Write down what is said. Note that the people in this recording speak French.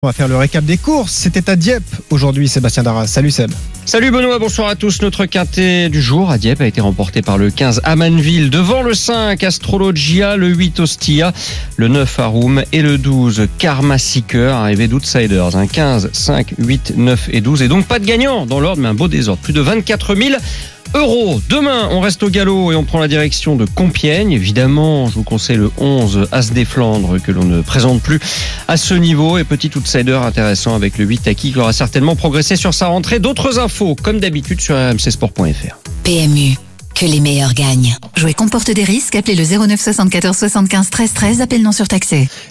On va faire le récap des courses. C'était à Dieppe aujourd'hui, Sébastien Darras. Salut Seb. Salut Benoît, bonsoir à tous. Notre quintet du jour à Dieppe a été remporté par le 15 Amanville, devant le 5 Astrologia, le 8 Ostia, le 9 Arum et le 12 Karma Seeker, arrivé d'Outsiders. 15, 5, 8, 9 et 12. Et donc pas de gagnant dans l'ordre, mais un beau désordre. Plus de 24 000 euros. Demain, on reste au galop et on prend la direction de Compiègne. Évidemment, je vous conseille le 11 As des Flandres que l'on ne présente plus à ce niveau. Et petit outsider intéressant avec le 8 Aki qui aura certainement progressé sur sa rentrée. D'autres infos, comme d'habitude, sur rmcsport.fr. PMU, que les meilleurs gagnent. Jouer comporte des risques. Appelez le 09 74 75 13 13. Appel non surtaxé.